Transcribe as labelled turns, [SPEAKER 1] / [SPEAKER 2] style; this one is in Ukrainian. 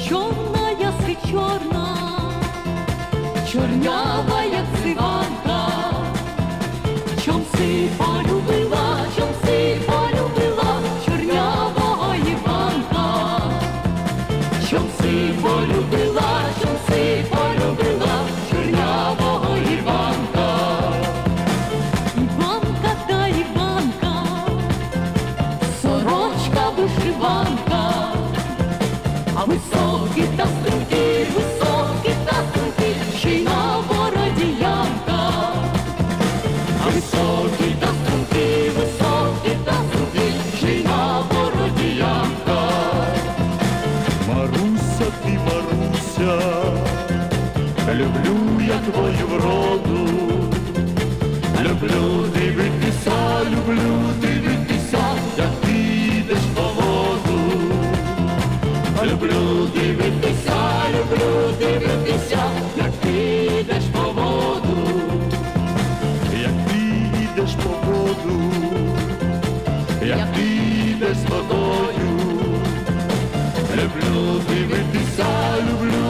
[SPEAKER 1] чорна, яси чорна, чорнява, як сиванка. Чом си полюбила, чорнявого Іванка. Чом си полюбила, чорнявого Іванка. Іванка та Іванка, сорочка вишиванка, а високі та струнки, ще й на бороді ямка. А високі та струнки, ще й на бороді ямка.
[SPEAKER 2] Маруся, ти, Маруся, люблю я твою вроду. Люблю дивитися, як ти йдеш по воду.
[SPEAKER 1] Люблю дивитися, як ти йдеш по воду.
[SPEAKER 2] Як ти йдеш по воду, як ти йдеш з водою. Люблю дивитися,